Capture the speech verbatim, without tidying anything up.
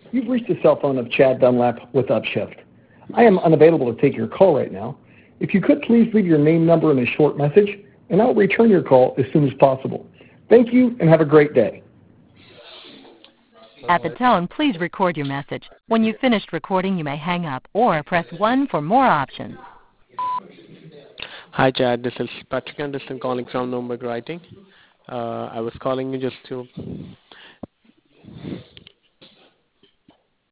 You've reached the cell phone of Chad Dunlap with Upshift. I am unavailable to take your call right now. If you could please leave your name, number, and a short message, and I'll return your call as soon as possible. Thank you, and have a great day. At the tone, please record your message. When you've finished recording, you may hang up or press one for more options. Hi, Chad. This is Patrick Anderson calling from Nürnberg Writing. Uh, I was calling you just to